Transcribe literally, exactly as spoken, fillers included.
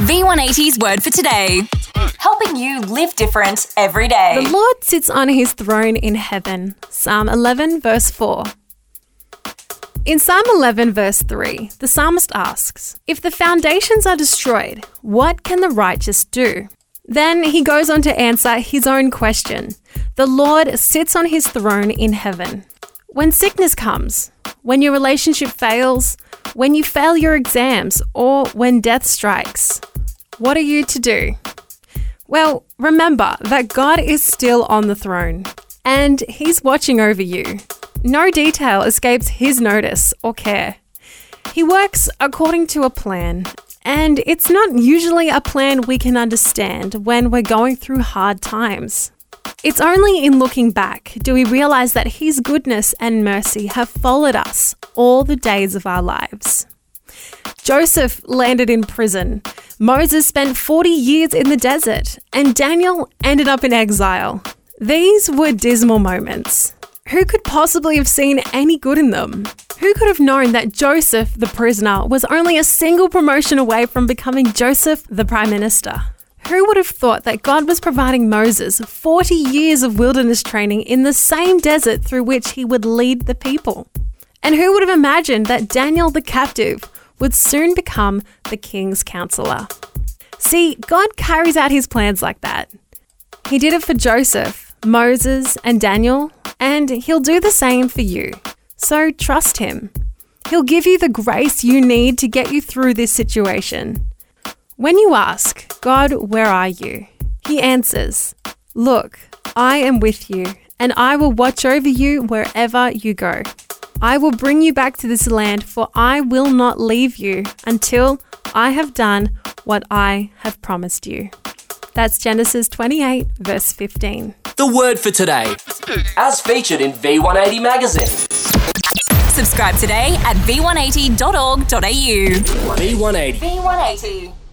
V one eighty's word for today. Helping you live different every day. The Lord sits on his throne in heaven. Psalm eleven, verse four. In Psalm eleven, verse three, the psalmist asks, "If the foundations are destroyed, what can the righteous do?" Then he goes on to answer his own question. The Lord sits on his throne in heaven. When sickness comes, when your relationship fails, when you fail your exams, or when death strikes, what are you to do? Well, remember that God is still on the throne, and he's watching over you. No detail escapes his notice or care. He works according to a plan, and it's not usually a plan we can understand when we're going through hard times. It's only in looking back do we realize that his goodness and mercy have followed us all the days of our lives. Joseph landed in prison. Moses spent forty years in the desert, and Daniel ended up in exile. These were dismal moments. Who could possibly have seen any good in them? Who could have known that Joseph, the prisoner, was only a single promotion away from becoming Joseph, the Prime Minister? Who would have thought that God was providing Moses forty years of wilderness training in the same desert through which he would lead the people? And who would have imagined that Daniel the captive would soon become the king's counselor? See, God carries out his plans like that. He did it for Joseph, Moses, and Daniel, and he'll do the same for you. So trust him. He'll give you the grace you need to get you through this situation. When you ask, "God, where are you?" he answers, "Look, I am with you, and I will watch over you wherever you go. I will bring you back to this land, for I will not leave you until I have done what I have promised you." That's Genesis twenty-eight, verse fifteen. The word for today, as featured in V one eighty magazine. Subscribe today at v one eighty dot org dot a u. V one eighty. V one eighty.